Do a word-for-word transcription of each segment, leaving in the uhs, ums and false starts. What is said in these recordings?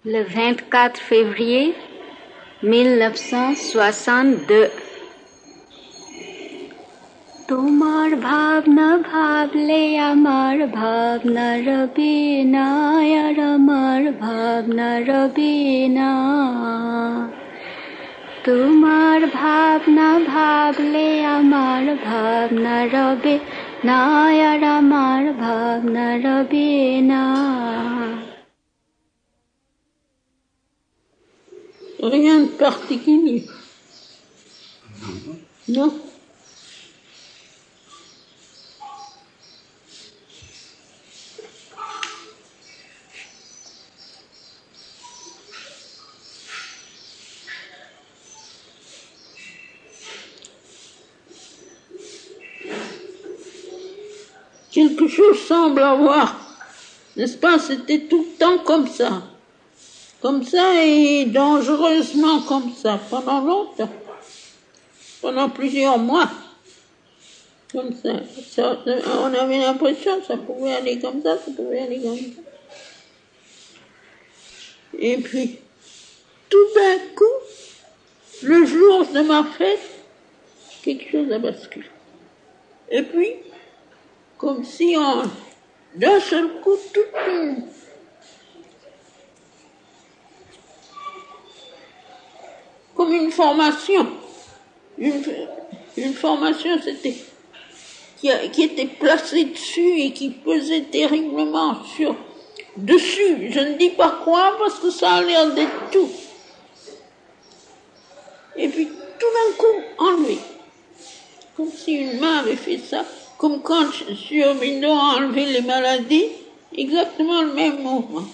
Le vingt-quatre février mille neuf cent soixante-deux. তোমার ভাবনা ভাবলে আমার ভাবনা রবে না, আর আমার ভাবনা রবে না। তোমার ভাবনা ভাবলে আমার ভাবনা রবে না, আর আমার ভাবনা রবে না। Rien de particulier. Non. Quelque chose semble avoir, n'est-ce pas, c'était tout le temps comme ça. Comme ça et dangereusement comme ça, pendant longtemps, pendant plusieurs mois. Comme ça. ça on avait l'impression que ça pouvait aller comme ça, ça pouvait aller comme ça. Et puis, tout d'un coup, le jour de ma fête, quelque chose a basculé. Et puis, comme si on, d'un seul coup, tout une, comme une formation, une, une formation, c'était qui, a, qui était placée dessus et qui pesait terriblement sur dessus. Je ne dis pas quoi parce que ça a l'air d'être tout. Et puis tout d'un coup enlevé, comme si une main avait fait ça, comme quand sur Windows a enlevé les maladies, exactement le même mouvement.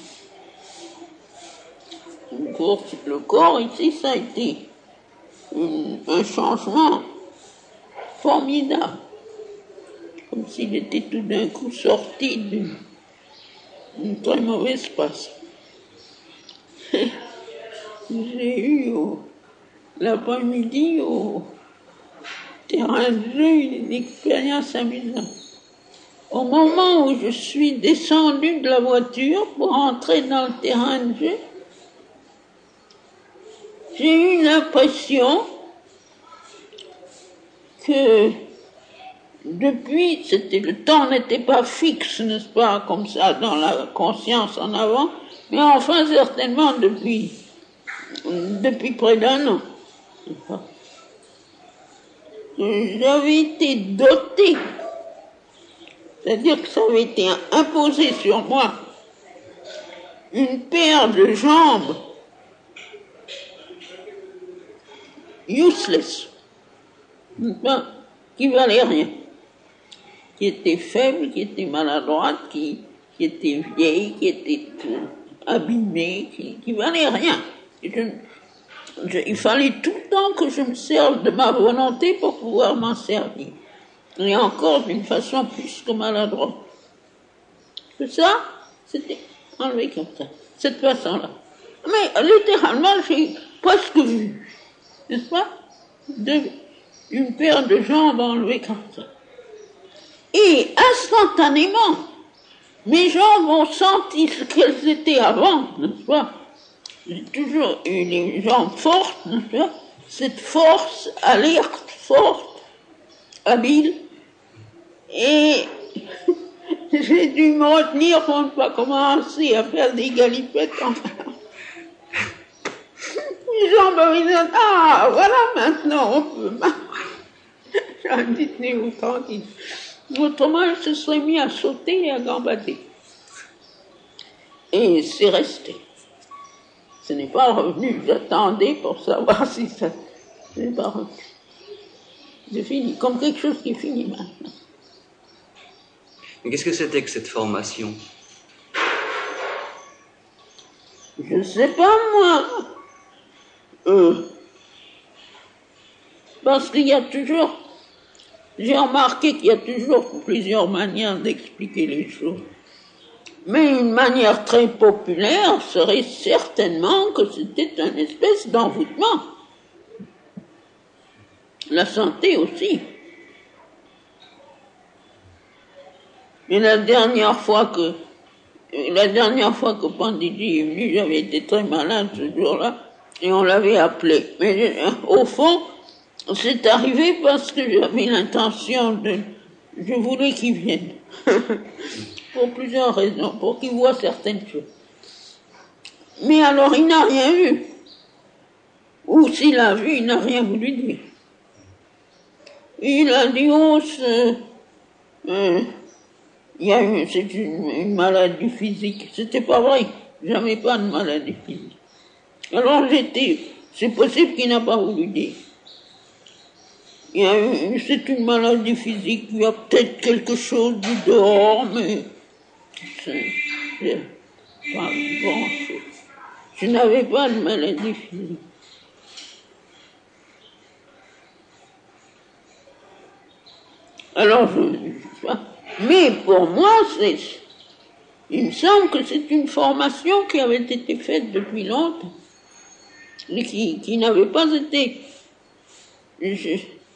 Le corps, le corps ici, ça a été une, un changement formidable, comme s'il était tout d'un coup sorti d'une, d'une très mauvaise passe. J'ai eu au, l'après-midi au terrain de jeu une expérience amusante. Au moment où je suis descendue de la voiture pour entrer dans le terrain de jeu, j'ai eu l'impression que depuis, c'était, le temps n'était pas fixe, n'est-ce pas, comme ça, dans la conscience en avant, mais enfin certainement depuis, depuis près d'un an. J'avais été dotée, c'est-à-dire que ça avait été imposé sur moi, une paire de jambes useless, qui valait rien, qui était faible, qui était maladroite, qui, qui était vieille, qui était abîmée, qui, qui valait rien. Je, je, il fallait tout le temps que je me serve de ma volonté pour pouvoir m'en servir. Et encore d'une façon plus que maladroite. Tout ça, c'était enlevé comme ça, cette façon-là. Mais littéralement, j'ai presque vu, n'est-ce pas, de, une paire de jambes enlevées comme ça. Et instantanément, mes jambes ont senti ce qu'elles étaient avant, n'est-ce pas? J'ai toujours eu les jambes fortes, n'est-ce pas? Cette force alerte, forte, habile, et j'ai dû me retenir pour ne pas commencer à faire des galipettes en les jambes avaient dit, ah, voilà, maintenant on peut marcher. J'ai dit, tenez-vous tranquille. Autrement, je se serais mis à sauter et à gambader. Et c'est resté. Ce n'est pas revenu. J'attendais pour savoir si ça... Ce n'est pas revenu. C'est fini. Comme quelque chose qui est fini maintenant. Mais qu'est-ce que c'était que cette formation? Je ne sais pas, moi. Euh, parce qu'il y a toujours... J'ai remarqué qu'il y a toujours plusieurs manières d'expliquer les choses. Mais une manière très populaire serait certainement que c'était une espèce d'envoûtement. La santé aussi. Mais la dernière fois que La dernière fois que Panditi est venu, j'avais été très malade ce jour-là, et on l'avait appelé. Mais euh, au fond, c'est arrivé parce que j'avais l'intention de... Je voulais qu'il vienne. Pour plusieurs raisons, pour qu'il voie certaines choses. Mais alors, il n'a rien vu. Ou s'il a vu, il n'a rien voulu dire. Il a dit, oh, c'est, euh, il y a eu, c'est une, une maladie physique. C'était pas vrai. Jamais pas de maladie physique. Alors j'étais, c'est possible qu'il n'a pas voulu dire. Il y a eu, c'est une maladie physique. Il y a peut-être quelque chose du dehors, mais c'est, c'est pas grand chose. Je n'avais pas de maladie physique. Alors, je ne sais pas. Mais pour moi, c'est, il me semble que c'est une formation qui avait été faite depuis longtemps, et qui, qui n'avait pas été... Je,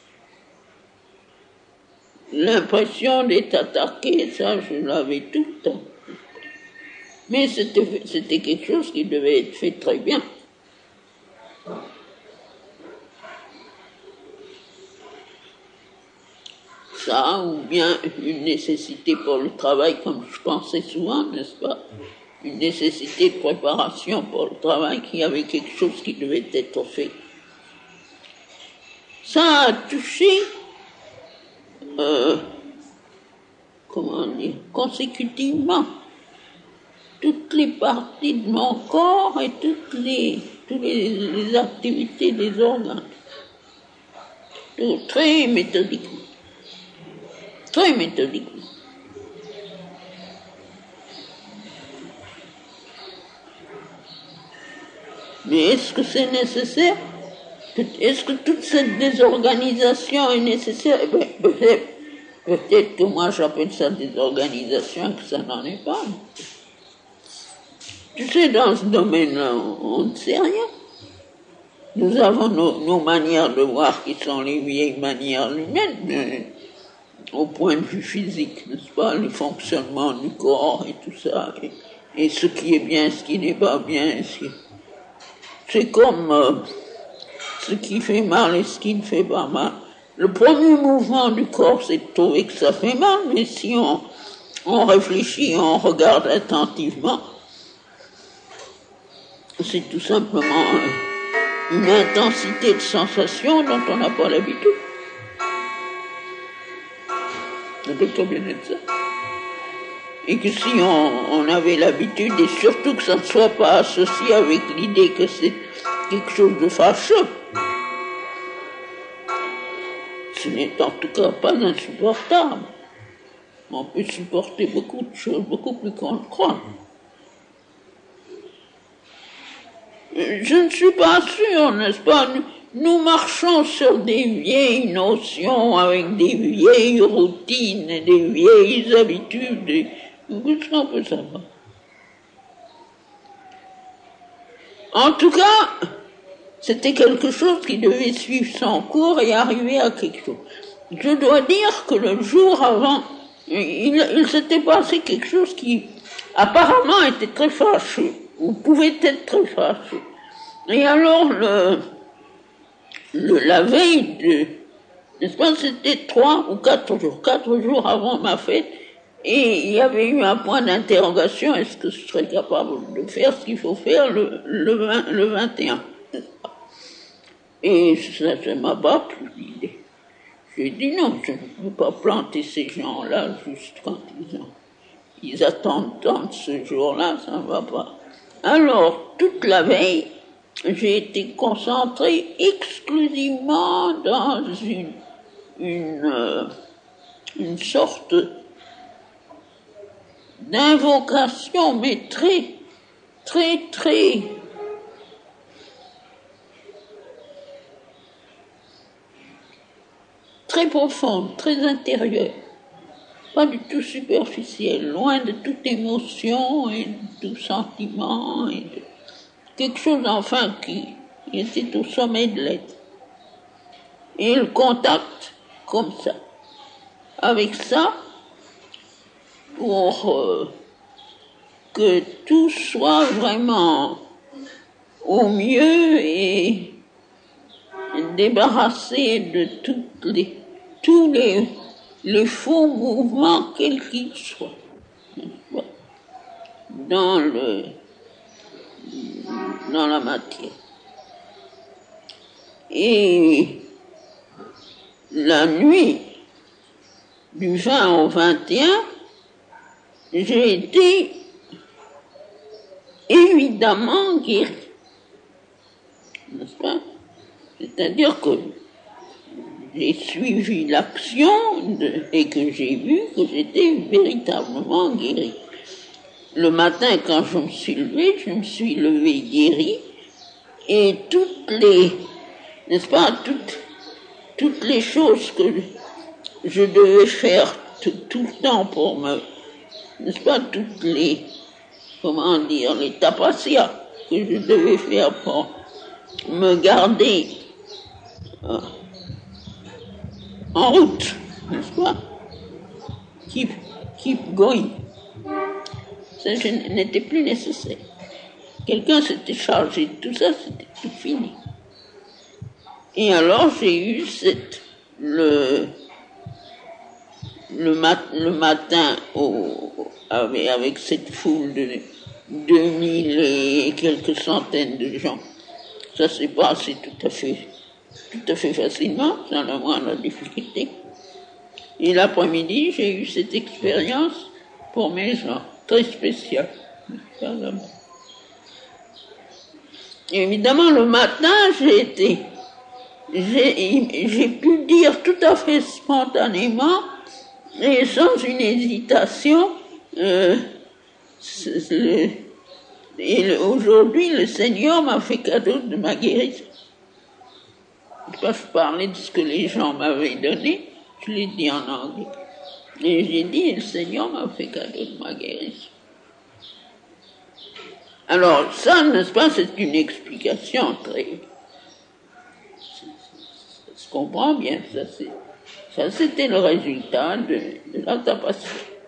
l'impression d'être attaqué, ça, je l'avais tout le temps. Mais c'était, c'était quelque chose qui devait être fait très bien. Ça, ou bien une nécessité pour le travail, comme je pensais souvent, n'est-ce pas? Une nécessité de préparation pour le travail, qu'il y avait quelque chose qui devait être fait. Ça a touché, euh, comment dire, consécutivement, toutes les parties de mon corps et toutes les, toutes les, les activités des organes. Tout, très méthodiquement. Très méthodiquement. Mais est-ce que c'est nécessaire? Est-ce que toute cette désorganisation est nécessaire? Eh bien, peut-être, peut-être que moi j'appelle ça désorganisation et que ça n'en est pas. Tu sais, dans ce domaine-là, on ne sait rien. Nous avons nos, nos manières de voir qui sont les vieilles manières humaines, mais au point de vue physique, n'est-ce pas, les fonctionnements du corps et tout ça, et, et ce qui est bien, ce qui n'est pas bien. Ce qui... C'est comme euh, ce qui fait mal et ce qui ne fait pas mal. Le premier mouvement du corps, c'est de trouver que ça fait mal, mais si on, on réfléchit, on regarde attentivement, c'est tout simplement euh, une intensité de sensation dont on n'a pas l'habitude. Le docteur bien de ça. Et que si on, on avait l'habitude, et surtout que ça ne soit pas associé avec l'idée que c'est quelque chose de fâcheux, ce n'est en tout cas pas insupportable. On peut supporter beaucoup de choses, beaucoup plus qu'on le croit. Je ne suis pas sûr, n'est-ce pas? Nous, nous marchons sur des vieilles notions, avec des vieilles routines, et des vieilles habitudes. Et... qu'est-ce qu'on peut savoir? En tout cas, c'était quelque chose qui devait suivre son cours et arriver à quelque chose. Je dois dire que le jour avant, il, il s'était passé quelque chose qui apparemment était très fâcheux, ou pouvait être très fâcheux. Et alors, le, le, la veille de, n'est-ce pas, c'était trois ou quatre jours, quatre jours avant ma fête, et il y avait eu un point d'interrogation, est-ce que je serais capable de faire ce qu'il faut faire le, le, vingt, le vingt et un, n'est-ce pas? Et ça ne m'a pas plu l'idée. J'ai dit non, je ne peux pas planter ces gens-là juste quand ils, ont, ils attendent tant de ce jour-là, ça ne va pas. Alors, toute la veille, j'ai été concentré exclusivement dans une, une, euh, une sorte d'invocation, mais très, très, très très profonde, très intérieure, pas du tout superficielle, loin de toute émotion et de tout sentiment, et de quelque chose enfin qui, qui était au sommet de l'être. Et le contact, comme ça, avec ça, pour, euh, que tout soit vraiment au mieux et débarrassé de toutes les, tous les, les faux mouvements, quels qu'ils soient, dans, le, dans la matière. Et la nuit du vingt au vingt et un, j'ai été évidemment guéri, n'est-ce pas? C'est-à-dire que j'ai suivi l'action et que j'ai vu que j'étais véritablement guéri. Le matin, quand je me suis levé, je me suis levé guéri, et toutes les, n'est-ce pas, toutes, toutes les choses que je devais faire tout, tout le temps pour me, n'est-ce pas, toutes les, comment dire, les tapassias que je devais faire pour me garder euh, en route, n'est-ce pas, keep, keep going. Ça n'était plus nécessaire. Quelqu'un s'était chargé de tout ça, c'était tout fini. Et alors j'ai eu cette, le, le, mat, le matin au, avec, avec cette foule de deux mille et quelques centaines de gens. Ça s'est passé tout à fait, tout à fait facilement, sans la moindre difficulté. Et l'après-midi, j'ai eu cette expérience pour mes gens, très spéciale. Évidemment, le matin, j'ai été, j'ai, j'ai pu dire tout à fait spontanément et sans une hésitation, euh, le, et le, aujourd'hui, le Seigneur m'a fait cadeau de ma guérison. Quand je parlais de ce que les gens m'avaient donné, je l'ai dit en anglais. Et j'ai dit, le Seigneur m'a fait cadeau de ma guérison. Alors, ça, n'est-ce pas, c'est une explication très... Ça se comprend bien, ça, c'est, ça c'était le résultat de, de la tapasse.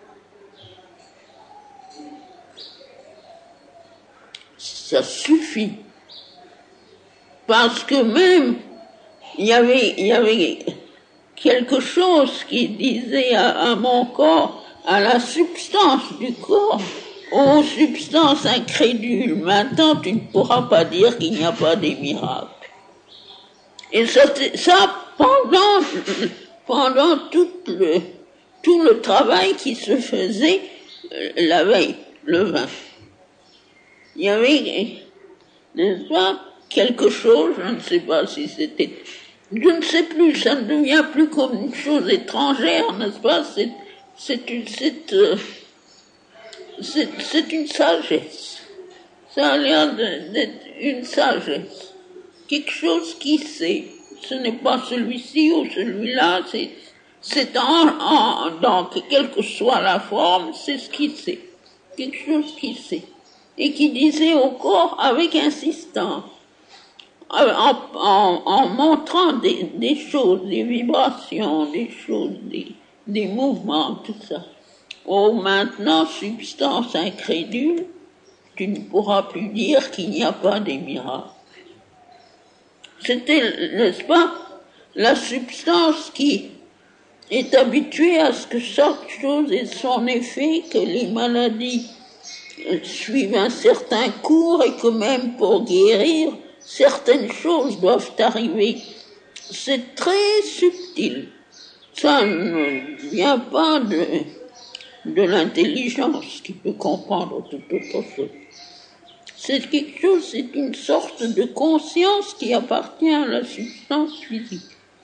Ça suffit. Parce que même, il y avait, il y avait quelque chose qui disait à, à mon corps, à la substance du corps, ô substance incrédule, maintenant tu ne pourras pas dire qu'il n'y a pas des miracles. Et ça, ça pendant, pendant tout le, tout le travail qui se faisait la veille, le vingt. Il y avait, n'est-ce pas, quelque chose, je ne sais pas si c'était, je ne sais plus, ça ne devient plus comme une chose étrangère, n'est-ce pas, c'est, c'est une, c'est, euh, c'est, c'est une sagesse. Ça a l'air d'être une sagesse. Quelque chose qui sait. Ce n'est pas celui-ci ou celui-là, c'est, c'est en, en, dans quelle que soit la forme, c'est ce qui sait. Quelque chose qui sait. Et qui disait au corps avec insistance, en, en, en montrant des, des choses, des vibrations, des choses, des, des mouvements, tout ça. Oh, maintenant, substance incrédule, tu ne pourras plus dire qu'il n'y a pas des miracles. C'était, n'est-ce pas, la substance qui est habituée à ce que chaque chose ait son effet, que les maladies suivent un certain cours et que même pour guérir, certaines choses doivent arriver. C'est très subtil. Ça ne vient pas de, de l'intelligence qui peut comprendre toute autre chose. C'est quelque chose, c'est une sorte de conscience qui appartient à la substance physique.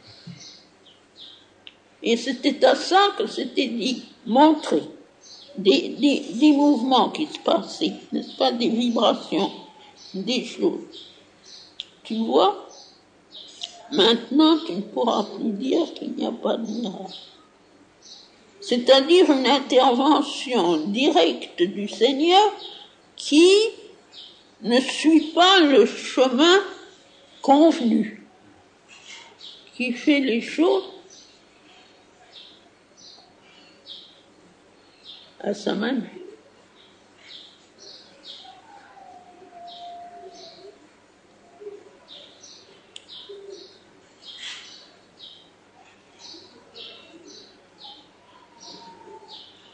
Et c'était à ça que c'était dit, montrer des, des, des mouvements qui se passaient, n'est-ce pas, des vibrations, des choses. Tu vois, maintenant tu ne pourras plus dire qu'il n'y a pas de miracle. C'est-à-dire une intervention directe du Seigneur qui ne suit pas le chemin convenu, qui fait les choses à sa manière.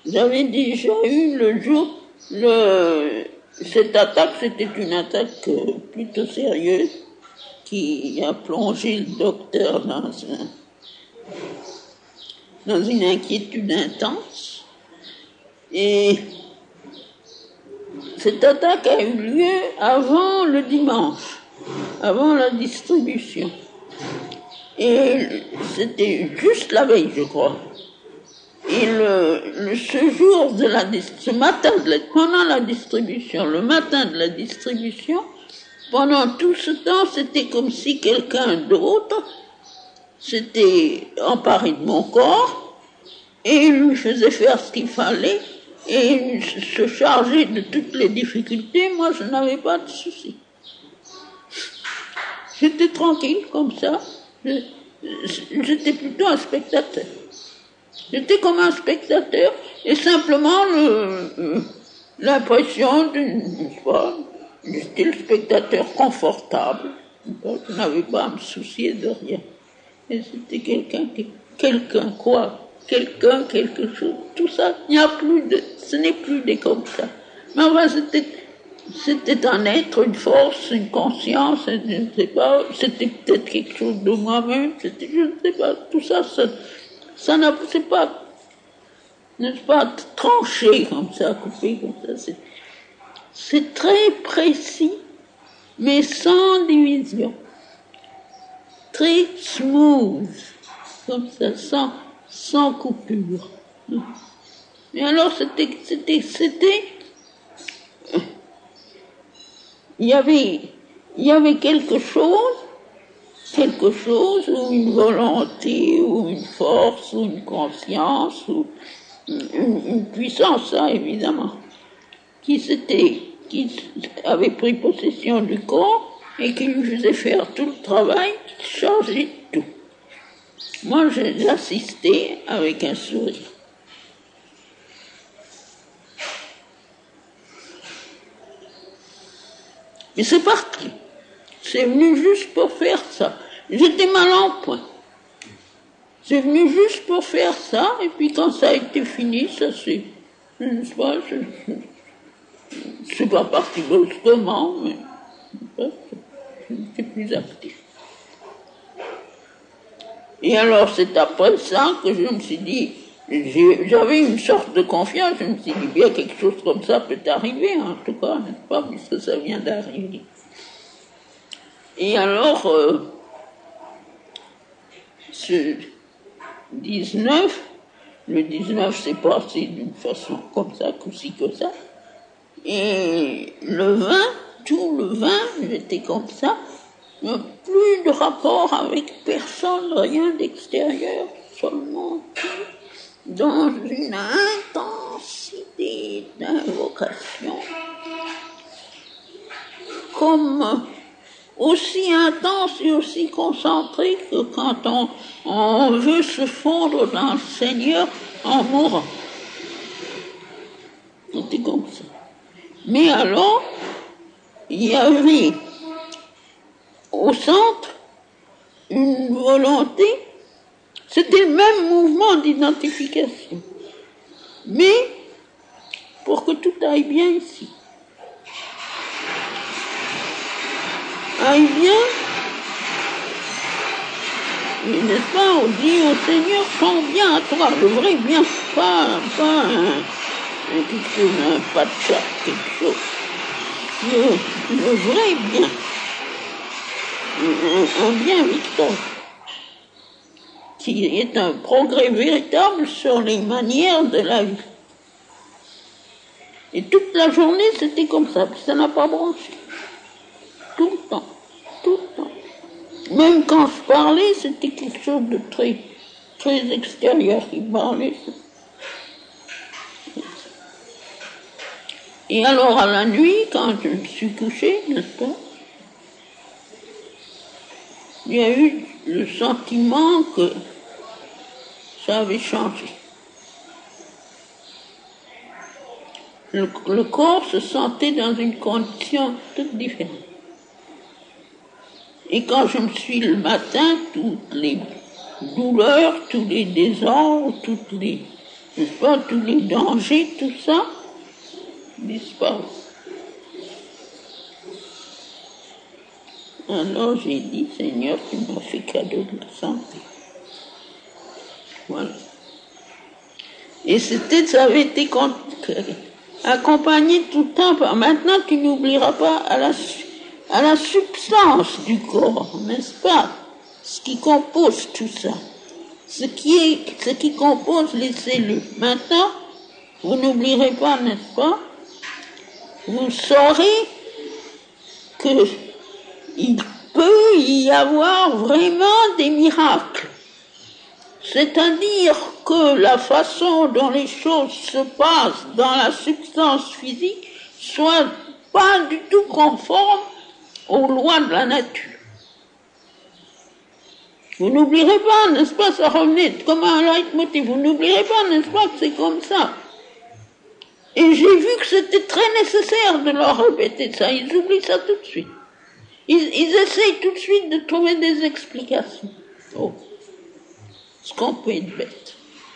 j'avais déjà eu le jour, le, cette attaque, c'était une attaque plutôt sérieuse qui a plongé le docteur dans, un, dans une inquiétude intense. Et cette attaque a eu lieu avant le dimanche, avant la distribution. Et c'était juste la veille, je crois. Et le, le, ce jour de la ce matin, de la, pendant la distribution, le matin de la distribution, pendant tout ce temps, c'était comme si quelqu'un d'autre s'était emparé de mon corps et lui faisait faire ce qu'il fallait et se charger de toutes les difficultés. Moi, je n'avais pas de soucis. J'étais tranquille comme ça. Je, j'étais plutôt un spectateur. J'étais comme un spectateur et simplement le, l'impression d'une, je sais pas, j'étais le spectateur confortable. Je n'avais pas à me soucier de rien. Et c'était quelqu'un, quelqu'un quoi, quelqu'un, quelque chose. Tout ça, il n'y a plus de, ce n'est plus des comme ça. Mais enfin, c'était, c'était un être, une force, une conscience, je ne sais pas, c'était peut-être quelque chose de moi-même, c'était, je ne sais pas, tout ça, ça, ça n'a, c'est pas, n'est-ce pas, tranché comme ça, coupé comme ça, c'est, c'est très précis, mais sans division, très smooth, comme ça, sans, sans coupure. Et alors, c'était, c'était, c'était, il y avait, il y avait quelque chose, quelque chose, ou une volonté, ou une force, ou une conscience, ou une, une puissance, ça, évidemment, qui s'était, qui avait pris possession du corps et qui lui faisait faire tout le travail, changer tout. Moi, j'assistais avec un sourire. Et c'est parti. C'est venu juste pour faire ça. J'étais mal en point. C'est venu juste pour faire ça, et puis quand ça a été fini, ça c'est, je ne sais pas, je, je, c'est pas parti brusquement, mais je n'étais plus actif. Et alors c'est après ça que je me suis dit, j'avais une sorte de confiance, je me suis dit, bien quelque chose comme ça peut arriver, en tout cas, n'est-ce pas, puisque ça vient d'arriver. Et alors, euh, ce dix-neuf, le dix-neuf s'est passé d'une façon comme ça, aussi que ça, et le vingt, tout le vingt, j'étais comme ça, plus de rapport avec personne, rien d'extérieur, seulement dans une intensité d'invocation, comme aussi intense et aussi concentrée que quand on, on veut se fondre dans le Seigneur en mourant. C'était comme ça. Mais alors, il y avait au centre une volonté, c'était le même mouvement d'identification. Mais, pour que tout aille bien ici, aille bien, et n'est-ce pas, on dit au Seigneur, son bien à toi, le vrai bien, pas, pas un, un, quelque chose, un pas de chat, quelque chose, le, le vrai bien, un, un bien victorieux, qui est un progrès véritable sur les manières de la vie. Et toute la journée, c'était comme ça, puis ça n'a pas branché. Tout le temps, tout le temps. Même quand je parlais, c'était quelque chose de très, très extérieur qui parlait. Et alors à la nuit, quand je me suis couchée, n'est-ce pas, il y a eu le sentiment que ça avait changé. Le, le corps se sentait dans une condition toute différente. Et quand je me suis le matin, toutes les douleurs, tous les désordres, toutes les, n'est-ce pas, tous les dangers, tout ça, disparaissent. Alors j'ai dit, Seigneur, tu m'as fait cadeau de la santé. Voilà. Et c'était, ça avait été accompagné tout le temps par, maintenant tu n'oublieras pas à la, à la substance du corps, n'est-ce pas? Ce qui compose tout ça. Ce qui est, ce qui compose les cellules. Maintenant, vous n'oublierez pas, n'est-ce pas? Vous saurez que il peut y avoir vraiment des miracles. C'est-à-dire que la façon dont les choses se passent dans la substance physique soit pas du tout conforme aux lois de la nature. Vous n'oublierez pas, n'est-ce pas, ça revenait comme un leitmotiv, vous n'oublierez pas, n'est-ce pas, que c'est comme ça. Et j'ai vu que c'était très nécessaire de leur répéter ça, ils oublient ça tout de suite. Ils, ils essayent tout de suite de trouver des explications. Oh, ce qu'on peut être bête.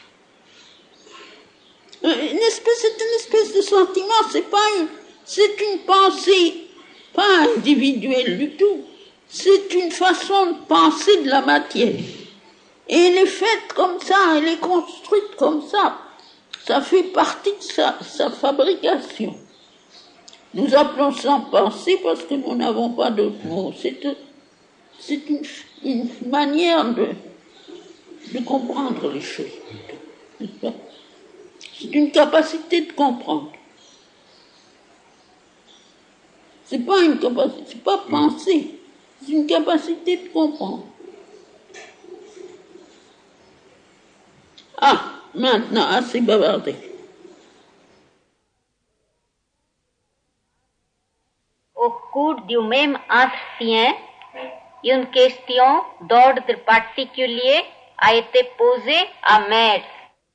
Une espèce, c'est une espèce de sentiment, c'est pas une, c'est une pensée, pas individuelle du tout. C'est une façon de penser de la matière. Et elle est faite comme ça, elle est construite comme ça. Ça fait partie de sa, sa fabrication. Nous appelons ça pensée parce que nous n'avons pas d'autre mot. C'est, c'est une, une manière de, de comprendre les choses, n'est-ce pas? C'est une capacité de comprendre. C'est pas une capacité, c'est pas penser. C'est une capacité de comprendre. Ah, maintenant, assez bavardé. Au cours du même entretien, une question d'ordre particulier a été posée à Maître.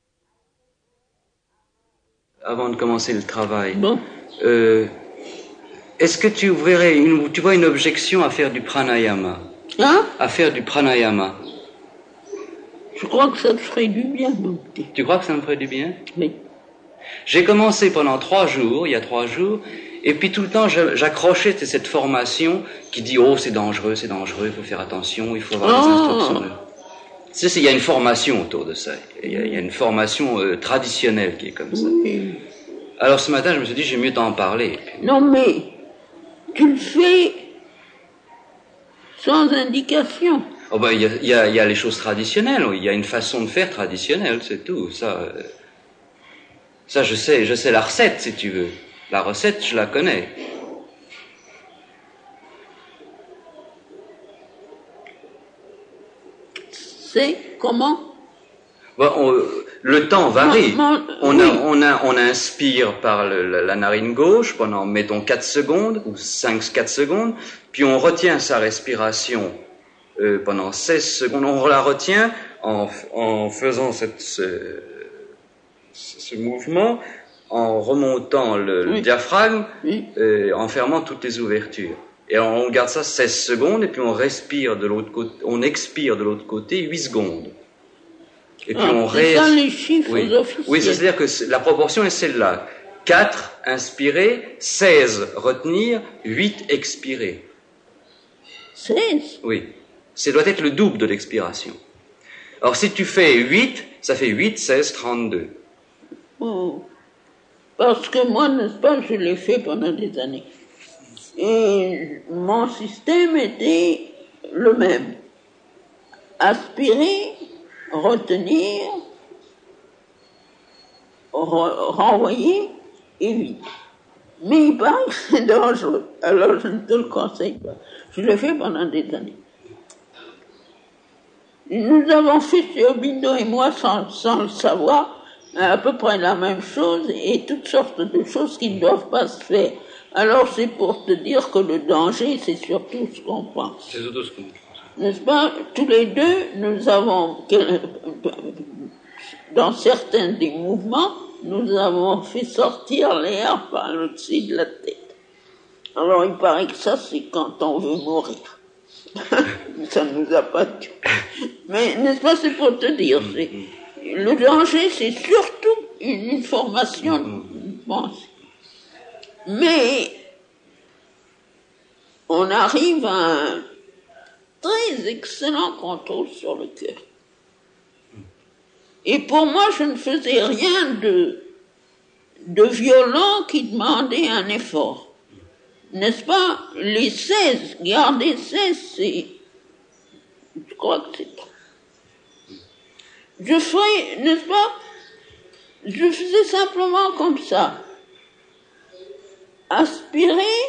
Avant de commencer le travail, Bon. euh, est-ce que tu verrais une, tu vois une objection à faire du pranayama? Hein? À faire du pranayama. Je crois que ça te ferait du bien, mon petit. Tu crois que ça me ferait du bien? Oui. J'ai commencé pendant trois jours, il y a trois jours, et puis tout le temps j'accrochais cette formation qui dit oh c'est dangereux, c'est dangereux, il faut faire attention, il faut avoir oh. des instructions. Tu sais, il y a une formation autour de ça, il y a, il y a une formation euh, traditionnelle qui est comme ça. Oui. Alors ce matin je me suis dit j'ai mieux t'en parler. Non mais, tu le fais sans indication. Oh ben il y a, il y a, il y a les choses traditionnelles, il y a une façon de faire traditionnelle, c'est tout. Ça, euh, ça je sais, je sais la recette si tu veux. La recette, je la connais. C'est comment? Bon, on, le temps varie. Non, non, on, oui. a, on, a, on inspire par le, la, la narine gauche pendant, mettons, quatre secondes ou cinq quatre secondes, puis on retient sa respiration euh, pendant seize secondes. On la retient en, en faisant cette, ce, ce mouvement, en remontant le, oui. le diaphragme, oui. euh, en fermant toutes les ouvertures. Et on garde ça seize secondes, et puis on respire de l'autre côté, on expire de l'autre côté huit secondes. Et puis ah, on c'est ça les chiffres oui. officiels. Oui, c'est-à-dire que la proportion est celle-là. quatre inspirer, seize retenir, huit expirer. seize? Oui. Ça doit être le double de l'expiration. Alors si tu fais huit, ça fait huit, seize, trente-deux. Oh. Parce que moi, n'est-ce pas, je l'ai fait pendant des années. Et mon système était le même. Aspirer, retenir, re- renvoyer et vite. Mais il paraît que c'est dangereux. Alors je ne te le conseille pas. Je l'ai fait pendant des années. Nous avons fait, Bindo et moi, sans, sans le savoir, à peu près la même chose et toutes sortes de choses qui ne doivent pas se faire. Alors c'est pour te dire que le danger, c'est surtout ce qu'on pense. C'est surtout ce qu'on pense. N'est-ce pas? Tous les deux, nous avons, dans certains des mouvements, nous avons fait sortir l'air par au-dessus de la tête. Alors il paraît que ça, c'est quand on veut mourir. Ça ne nous a pas tué. Mais n'est-ce pas, c'est pour te dire, c'est, le danger, c'est surtout une, une formation de pensée. Mais on arrive à un très excellent contrôle sur le cœur. Et pour moi, je ne faisais rien de, de violent qui demandait un effort. N'est-ce pas? Les seize, garder seize, c'est... Je crois que c'est trop. Je ferais, n'est-ce pas? Je faisais simplement comme ça. Aspirer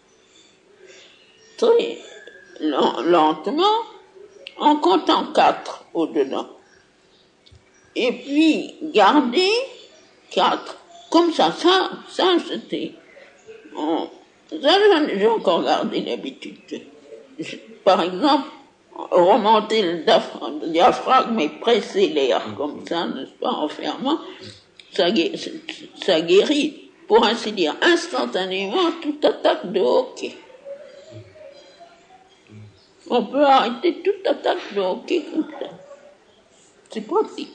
très lentement en comptant quatre au-dedans. Et puis garder quatre. Comme ça, ça, ça c'était... On, ça, j'ai encore gardé l'habitude. Par exemple, remonter le diaphragme et presser l'air comme ça, n'est-ce pas, en fermant, ça, ça guérit, pour ainsi dire, instantanément toute attaque de hoquet. On peut arrêter toute attaque de hoquet comme ça. C'est pratique.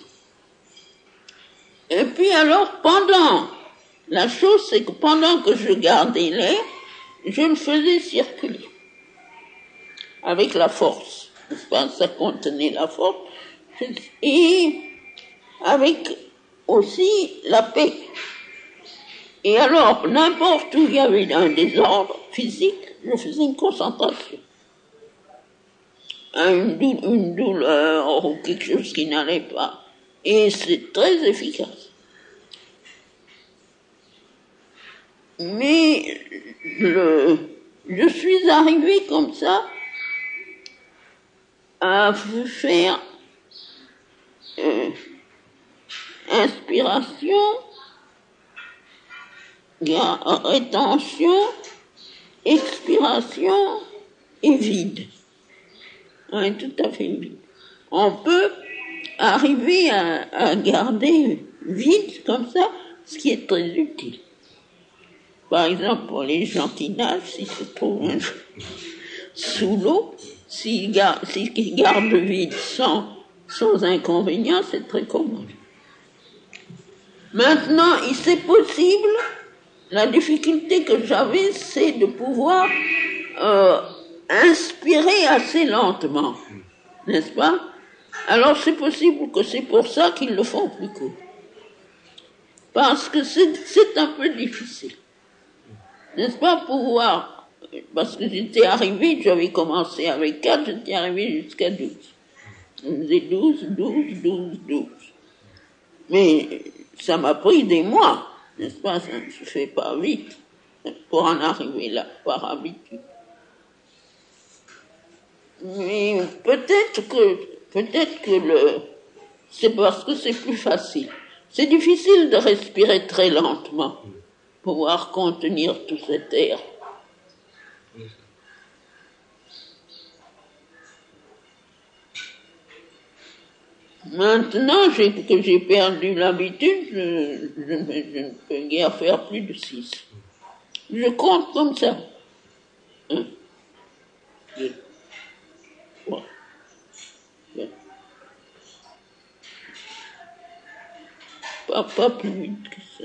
Et puis alors, pendant, la chose c'est que pendant que je gardais l'air, je le faisais circuler. Avec la force. N'est-ce pas? Ça contenait la force. Et avec aussi la paix. Et alors, n'importe où il y avait un désordre physique, je faisais une concentration. Une, dou- une douleur ou quelque chose qui n'allait pas. Et c'est très efficace. Mais le, je suis arrivé comme ça à faire euh, inspiration, rétention, expiration et vide. Ouais, tout à fait vide. On peut arriver à, à garder vide comme ça, ce qui est très utile. Par exemple, pour les gens qui nagent, s'ils se trouvent hein, sous l'eau, s'ils gardent, s'ils gardent le vide sans, sans inconvénient, c'est très commode. Maintenant, c'est possible, la difficulté que j'avais, c'est de pouvoir euh, inspirer assez lentement, n'est-ce pas? Alors c'est possible que c'est pour ça qu'ils le font plus court. Parce que c'est, c'est un peu difficile. N'est-ce pas, pouvoir, parce que j'étais arrivé, j'avais commencé avec quatre, j'étais arrivé jusqu'à douze. On faisait douze, douze, douze, douze. Mais ça m'a pris des mois, n'est-ce pas, ça ne se fait pas vite, pour en arriver là, par habitude. Mais peut-être que, peut-être que le, c'est parce que c'est plus facile. C'est difficile de respirer très lentement. Pouvoir contenir tout cet air. Maintenant j'ai, que j'ai perdu l'habitude, je, je, je ne peux guère faire plus de six. Je compte comme ça. Un, deux, trois, quatre. Pas, pas plus vite que ça.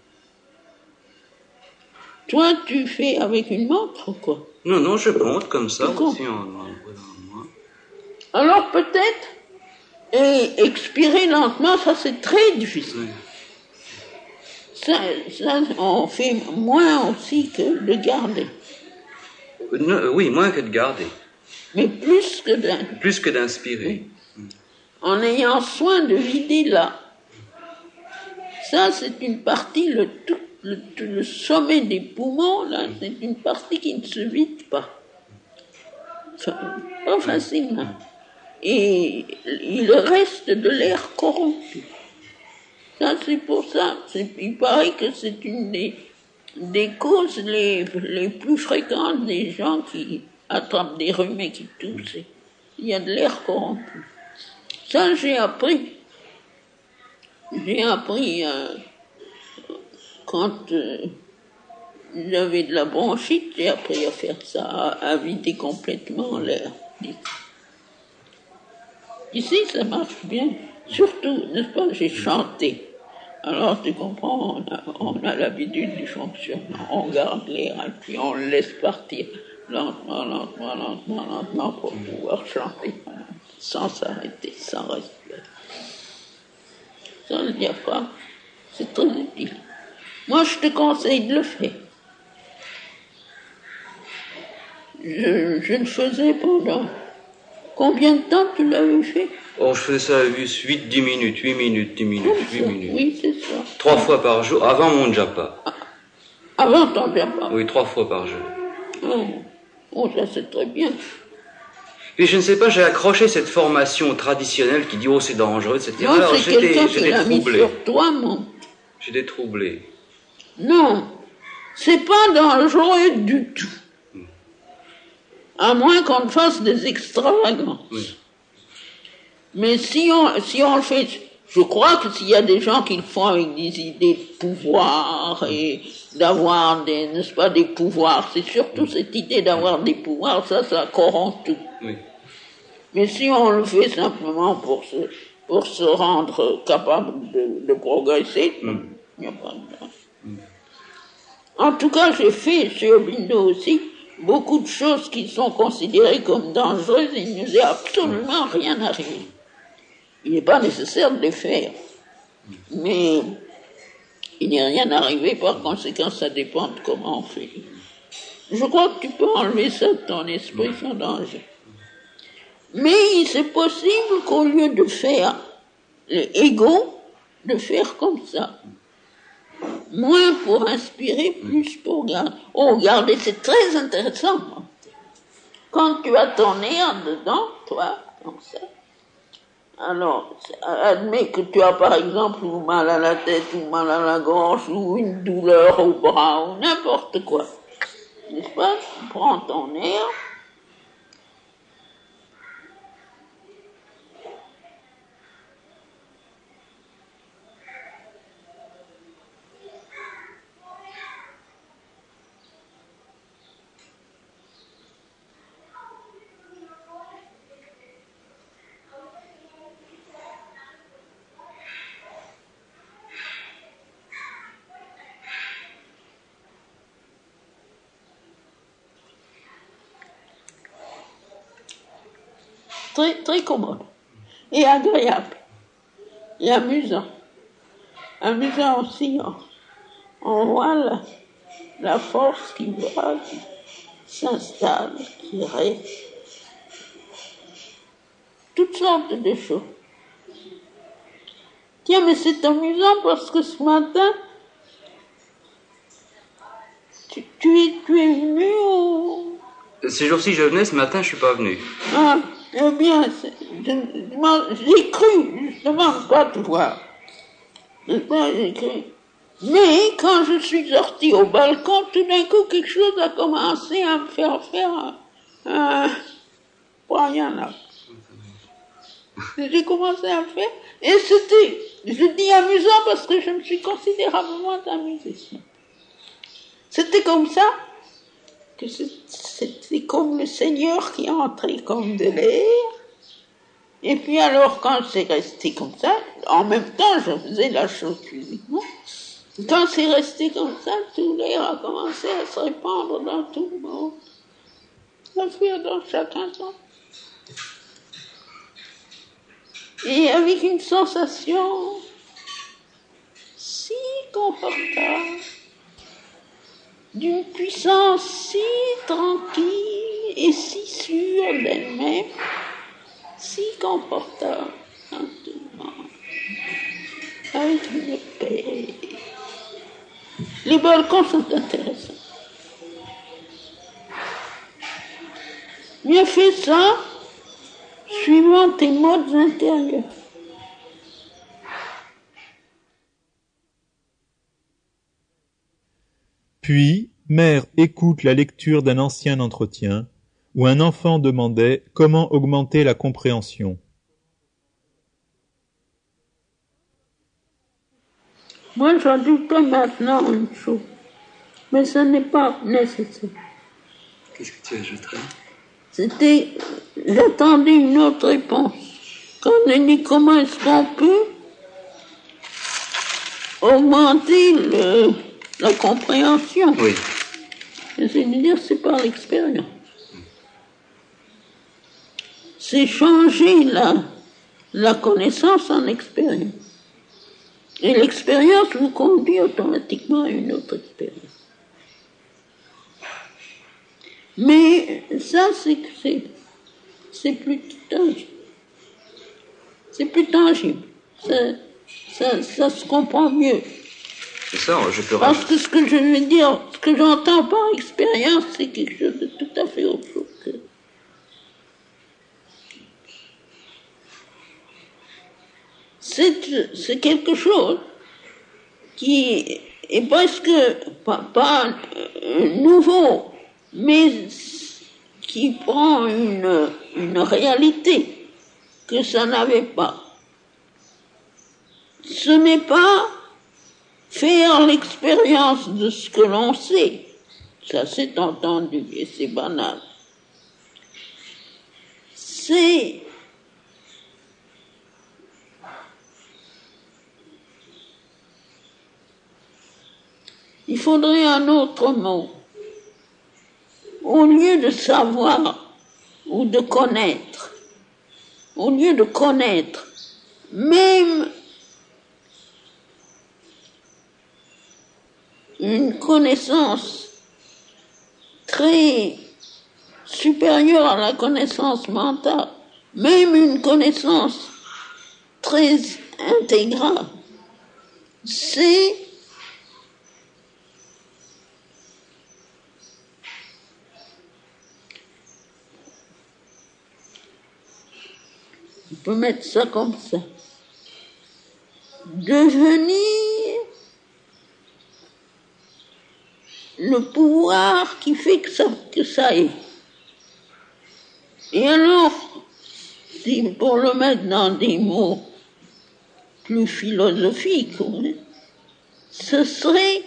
Toi, tu fais avec une montre ou quoi? Non, non, je compte comme ça aussi. En, en, en, Alors peut-être, et expirer lentement, ça c'est très difficile. Oui. Ça, ça, on fait moins aussi que de garder. Non, oui, moins que de garder. Mais plus que d'inspirer. Plus que d'inspirer. Oui. En ayant soin de vider là. Ça, c'est une partie, le tout. Le, le sommet des poumons, là, c'est une partie qui ne se vide pas. Pas facilement. Et il reste de l'air corrompu. Ça, c'est pour ça. C'est, il paraît que c'est une des, des causes les, les plus fréquentes des gens qui attrapent des rhumes et qui toussent. Il y a de l'air corrompu. Ça, j'ai appris. J'ai appris... Euh, Quand euh, j'avais de la bronchite, j'ai appris à faire ça, à, à vider complètement l'air. Ici, ça marche bien. Surtout, n'est-ce pas, j'ai chanté. Alors, tu comprends, on a, on a l'habitude du fonctionnement. On garde l'air et puis on le laisse partir lentement, lentement, lentement, lentement pour pouvoir chanter sans s'arrêter, sans respirer. Ça, le diaphragme, c'est très utile. Moi, je te conseille de le faire. Je, je le faisais pendant... Combien de temps tu l'avais fait? Oh, je faisais ça huit dix minutes, huit minutes, dix minutes, huit minutes. Oui, c'est ça. Trois fois par jour, avant mon japa. Avant ton japa? Oui, trois fois par jour. Oh, oh ça c'est très bien. Et je ne sais pas, j'ai accroché cette formation traditionnelle qui dit « Oh, c'est dangereux », et cetera. Non, Alors c'est quelqu'un qui l'a mis sur toi, mon... J'étais troublé. Non, c'est pas dangereux du tout. Mm. À moins qu'on fasse des extravagances. Oui. Mais si on, si on le fait, je crois que s'il y a des gens qui le font avec des idées de pouvoir et d'avoir des, n'est-ce pas, des pouvoirs, c'est surtout cette idée d'avoir des pouvoirs, ça, ça corrompt tout. Oui. Mais si on le fait simplement pour se, pour se rendre capable de, de progresser, il mm. n'y a pas de... Mm. En tout cas, j'ai fait chez Aurobindo aussi beaucoup de choses qui sont considérées comme dangereuses et il ne nous est absolument rien arrivé. Il n'est pas nécessaire de les faire. Mais il n'est rien arrivé, par conséquent, ça dépend de comment on fait. Je crois que tu peux enlever ça de ton esprit sans danger. Mais c'est possible qu'au lieu de faire l'ego, de faire comme ça. Moins pour inspirer, plus pour garder. Oh, regardez, c'est très intéressant. Quand tu as ton air dedans, toi, comme ça, alors, admets que tu as par exemple mal à la tête, ou mal à la gorge, ou une douleur au bras, ou n'importe quoi. N'est-ce pas? Tu prends ton air. Très, très commode et agréable et amusant. Amusant aussi, on, on voit la, la force qui va, qui s'installe, qui reste. Toutes sortes de choses. Tiens, mais c'est amusant parce que ce matin, tu, tu, es, tu es venu au... Ces jours-ci, je venais, ce matin, je suis pas venu. Ah. Eh bien, j'ai cru, justement, pas te voir. J'ai cru. Mais quand je suis sortie au balcon, tout d'un coup, quelque chose a commencé à me faire faire un... un pas rien là. J'ai commencé à faire, et c'était, je dis amusant parce que je me suis considérablement amusée. C'était comme ça, que c'était comme le Seigneur qui entrait comme de l'air. Et puis alors, quand c'est resté comme ça, en même temps, je faisais la chose physiquement. Quand c'est resté comme ça, tout l'air a commencé à se répandre dans tout le monde. À faire dans chacun son. Et avec une sensation si confortable, d'une puissance si tranquille et si sûre d'elle-même, si confortable dans tout le monde, avec une paix. Les balcons sont intéressants. Mieux fait ça, suivant tes modes intérieurs. Puis, mère écoute la lecture d'un ancien entretien, où un enfant demandait comment augmenter la compréhension. Moi, j'ajouterais maintenant une chose, mais ce n'est pas nécessaire. Qu'est-ce que tu ajouterais? C'était, j'attendais une autre réponse. Quand on dit comment est-ce qu'on peut augmenter le, la compréhension. Oui. C'est-à-dire, c'est par l'expérience. C'est changer la, la connaissance en expérience. Et l'expérience vous conduit automatiquement à une autre expérience. Mais ça, c'est, c'est, c'est plus tangible. C'est plus tangible. Ça, ça, ça se comprend mieux. C'est ça, je peux Parce que ce que je veux dire, ce que j'entends par expérience, c'est quelque chose de tout à fait autre chose que... C'est, c'est quelque chose qui est presque pas, pas nouveau, mais qui prend une, une réalité que ça n'avait pas. Ce n'est pas faire l'expérience de ce que l'on sait. Ça, c'est entendu et c'est banal. C'est il faudrait un autre mot. Au lieu de savoir ou de connaître, au lieu de connaître, même une connaissance très supérieure à la connaissance mentale, même une connaissance très intégrale, c'est on peut mettre ça comme ça, devenir le pouvoir qui fait que ça, que ça est. Et alors, si pour le mettre dans des mots plus philosophiques, ce serait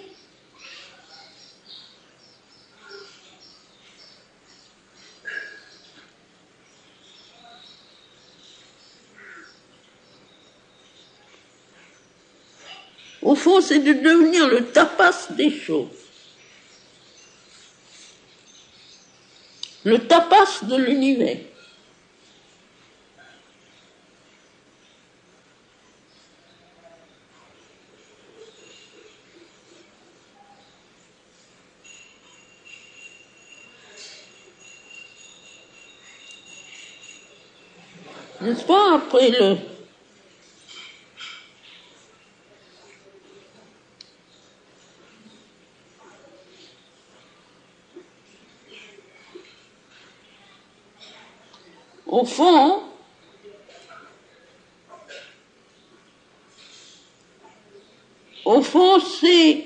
au fond, c'est de devenir le tapas des choses. Le tapas de l'univers. N'est-ce pas, après le... Au fond, au fond, c'est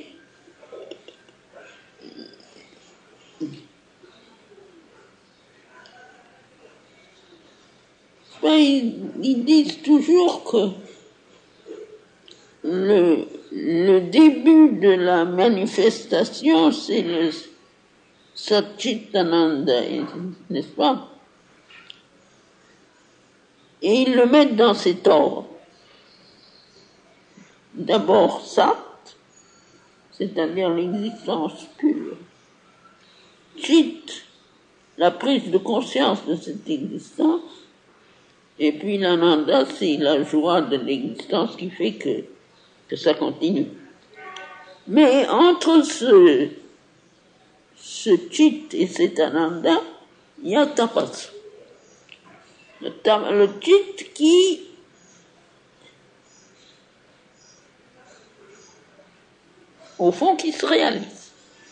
ils, ils disent toujours que le, le début de la manifestation, c'est le Satchitananda, n'est-ce pas? Et ils le mettent dans cet ordre. D'abord Sat, c'est-à-dire l'existence pure. Chit, la prise de conscience de cette existence. Et puis l'ananda, c'est la joie de l'existence qui fait que, que ça continue. Mais entre ce, ce chit et cet ananda, il y a tapas. Le, le chit qui au fond qui se réalise.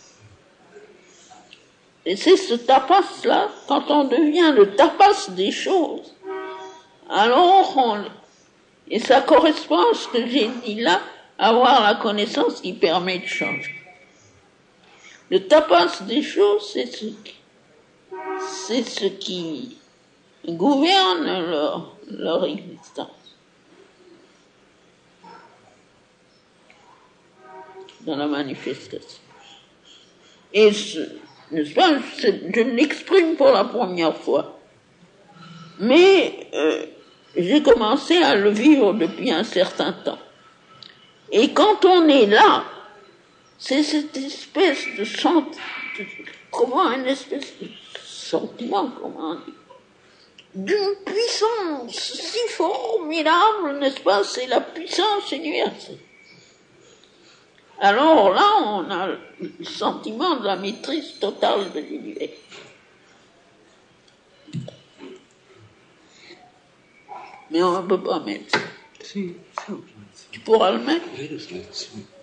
Et c'est ce tapas-là, quand on devient le tapas des choses, alors on, et ça correspond à ce que j'ai dit là, avoir la connaissance qui permet de changer. Le tapas des choses, c'est ce qui, c'est ce qui gouverne leur, leur existence. Dans la manifestation. Et ce, n'est-ce pas, je l'exprime pour la première fois. Mais euh, j'ai commencé à le vivre depuis un certain temps. Et quand on est là, c'est cette espèce de sentiment, comment une espèce de sentiment, comment on dit, d'une puissance si formidable, n'est-ce pas? C'est la puissance universelle. Alors là, on a le sentiment de la maîtrise totale de l'univers. Mais on ne peut pas mettre ça. Si, si. Tu pourras le mettre? Oui,